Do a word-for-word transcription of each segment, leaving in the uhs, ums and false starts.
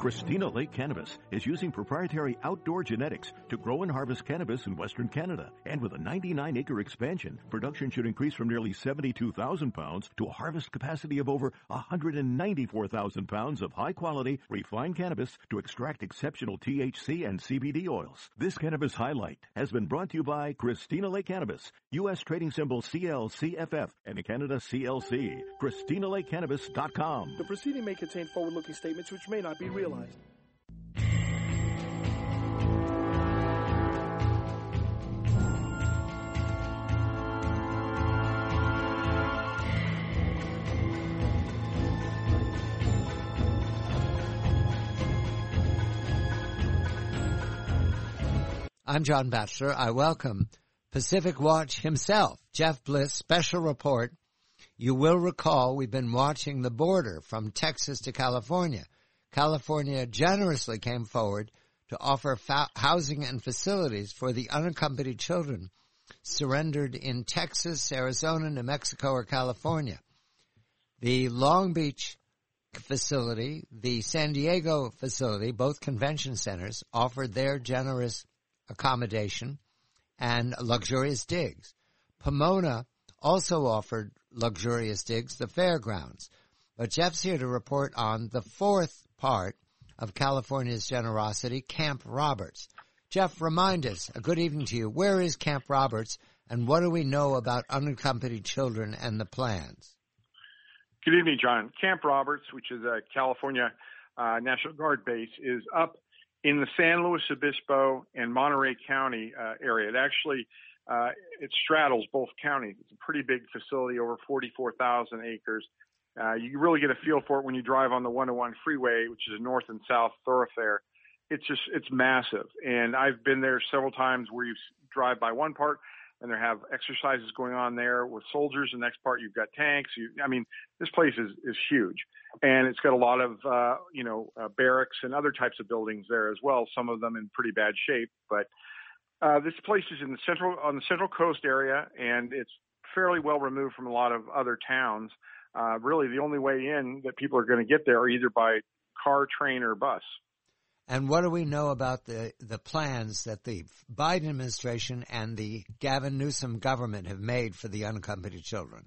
Christina Lake Cannabis is using proprietary outdoor genetics to grow and harvest cannabis in Western Canada. And with a ninety-nine acre expansion, production should increase from nearly seventy-two thousand pounds to a harvest capacity of over one hundred ninety-four thousand pounds of high-quality, refined cannabis to extract exceptional T H C and C B D oils. This Cannabis Highlight has been brought to you by Christina Lake Cannabis, U S trading symbol C L C F F, and in Canada C L C. Christina Lake Cannabis dot com. The proceeding may contain forward-looking statements which may not be realized. I'm John Batchelor. I welcome Pacific Watch himself, Jeff Bliss, special report. You will recall we've been watching the border from Texas to California. California generously came forward to offer fa- housing and facilities for the unaccompanied children surrendered in Texas, Arizona, New Mexico, or California. The Long Beach facility, the San Diego facility, both convention centers, offered their generous accommodation and luxurious digs. Pomona also offered luxurious digs, the fairgrounds. But Jeff's here to report on the fourth part of California's generosity, Camp Roberts. Jeff, remind us, a good evening to you, where is Camp Roberts and what do we know about unaccompanied children and the plans? Good evening, John. Camp Roberts, which is a California uh, National Guard base, is up in the San Luis Obispo and Monterey County uh, area. It actually uh, it straddles both counties. It's a pretty big facility, over forty-four thousand acres. Uh, you really get a feel for it when you drive on the one oh one freeway, which is a north and south thoroughfare. It's just, it's massive. And I've been there several times where you drive by one part and there have exercises going on there with soldiers. The next part, you've got tanks. You, I mean, this place is, is huge. And it's got a lot of, uh, you know, uh, barracks and other types of buildings there as well, some of them in pretty bad shape. But uh, this place is in the central, on the Central Coast area, and it's fairly well removed from a lot of other towns. Uh, really, the only way in that people are going to get there are either by car, train, or bus. And what do we know about the, the plans that the Biden administration and the Gavin Newsom government have made for the unaccompanied children?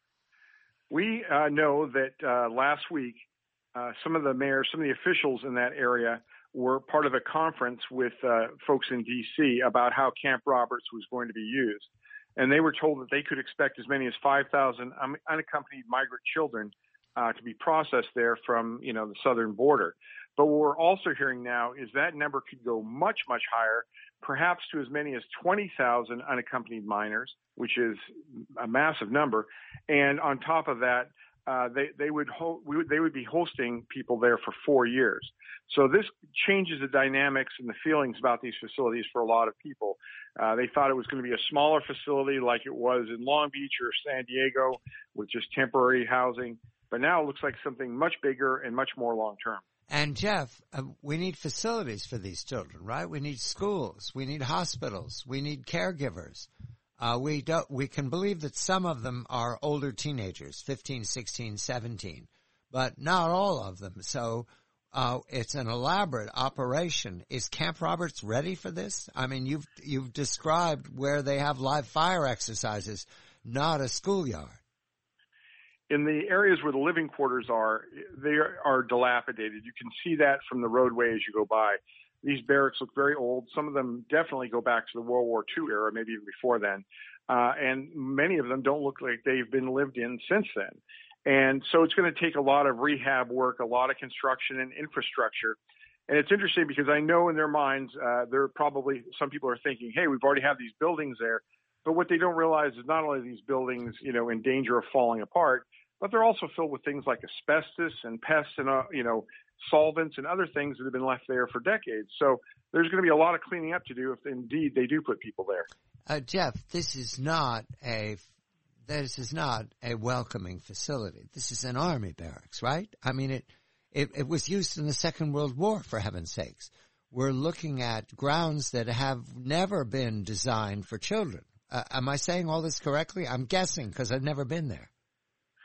We uh, know that uh, last week, uh, some of the mayors, some of the officials in that area were part of a conference with uh, folks in D C about how Camp Roberts was going to be used. And they were told that they could expect as many as five thousand un- unaccompanied migrant children uh, to be processed there from, you know, the southern border. But what we're also hearing now is that number could go much, much higher, perhaps to as many as twenty thousand unaccompanied minors, which is a massive number. And on top of that, uh, they, they would ho- we would, they would be hosting people there for four years. So this changes the dynamics and the feelings about these facilities for a lot of people. Uh, they thought it was going to be a smaller facility like it was in Long Beach or San Diego with just temporary housing. But now it looks like something much bigger and much more long-term. And Jeff, uh, we need facilities for these children, right? We need schools. We need hospitals. We need caregivers. Uh, we don't, we can believe that some of them are older teenagers, fifteen, sixteen, seventeen, but not all of them. So, uh, it's an elaborate operation. Is Camp Roberts ready for this? I mean, you've, you've described where they have live fire exercises, not a schoolyard. In the areas where the living quarters are, they are dilapidated. You can see that from the roadway as you go by. These barracks look very old. Some of them definitely go back to the World War Two era, maybe even before then. Uh, and many of them don't look like they've been lived in since then. And so it's going to take a lot of rehab work, a lot of construction and infrastructure. And it's interesting because I know in their minds, uh, they're probably, some people are thinking, hey, we've already have these buildings there. But what they don't realize is not only are these buildings, you know, in danger of falling apart, but they're also filled with things like asbestos and pests and, uh, you know, solvents and other things that have been left there for decades. So there's going to be a lot of cleaning up to do if indeed they do put people there. Uh, Jeff, this is not a this is not a welcoming facility. This is an army barracks, right? I mean, it it, it was used in the Second World War, for heaven's sakes. We're looking at grounds that have never been designed for children. Uh, am I saying all this correctly? I'm guessing because I've never been there.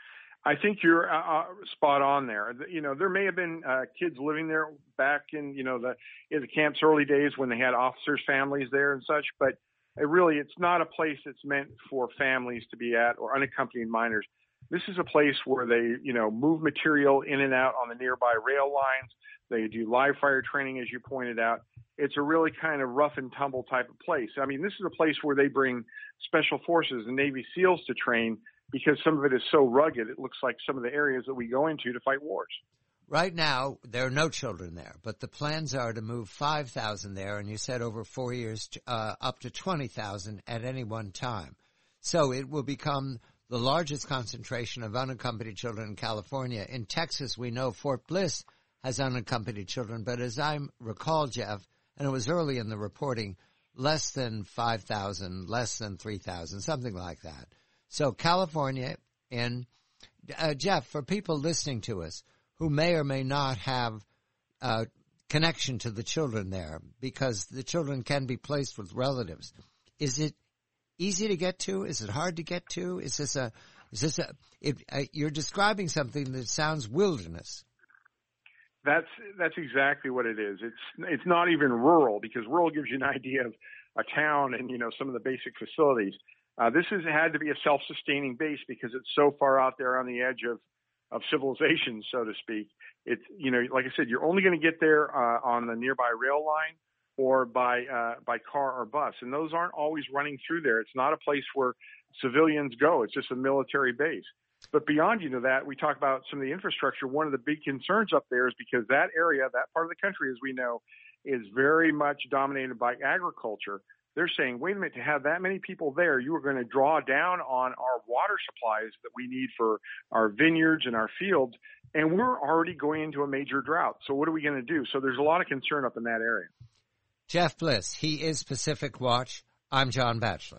I think you're uh, spot on there. You know, there may have been uh, kids living there back in, you know, the in the camp's early days when they had officers' families there and such, but it really, it's not a place that's meant for families to be at or unaccompanied minors. This is a place where they, you know, move material in and out on the nearby rail lines. They do live fire training, as you pointed out. It's a really kind of rough and tumble type of place. I mean, this is a place where they bring special forces and Navy SEALs to train because some of it is so rugged. It looks like some of the areas that we go into to fight wars. Right now, there are no children there, but the plans are to move five thousand there, and you said over four years uh, up to twenty thousand at any one time. So it will become the largest concentration of unaccompanied children in California. In Texas, we know Fort Bliss has unaccompanied children, but as I recall, Jeff, and it was early in the reporting, less than five thousand, less than three thousand, something like that. So California, and uh, Jeff, for people listening to us who may or may not have uh, connection to the children there, because the children can be placed with relatives, is it easy to get to? Is it hard to get to? Is this a, is this a, it, uh, you're describing something that sounds wilderness. That's, that's exactly what it is. It's, it's not even rural, because rural gives you an idea of a town and, you know, some of the basic facilities. Uh, this has had to be a self-sustaining base because it's so far out there on the edge of, of civilization, so to speak. It's, you know, like I said, you're only going to get there uh, on the nearby rail line or by uh, by car or bus, and those aren't always running through there. It's not a place where civilians go. It's just a military base. But beyond, you know, that, we talk about some of the infrastructure. One of the big concerns up there is because that area, that part of the country, as we know, is very much dominated by agriculture. They're saying, wait a minute, to have that many people there, you are going to draw down on our water supplies that we need for our vineyards and our fields, and we're already going into a major drought. So what are we going to do? So there's a lot of concern up in that area. Jeff Bliss, he is Pacific Watch. I'm John Batchelor.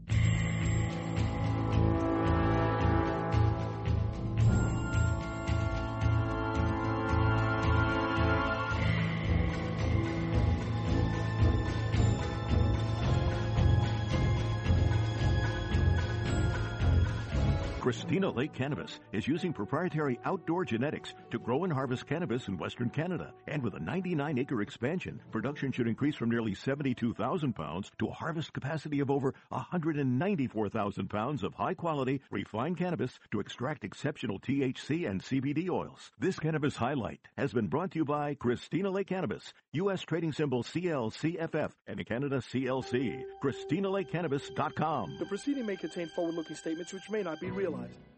Christina Lake Cannabis is using proprietary outdoor genetics to grow and harvest cannabis in Western Canada. And with a ninety-nine acre expansion, production should increase from nearly seventy-two thousand pounds to a harvest capacity of over one hundred ninety-four thousand pounds of high-quality, refined cannabis to extract exceptional T H C and C B D oils. This cannabis highlight has been brought to you by Christina Lake Cannabis, U S trading symbol C L C F F, and in Canada C L C. Christina Lake Cannabis dot com. The proceeding may contain forward-looking statements which may not be realized.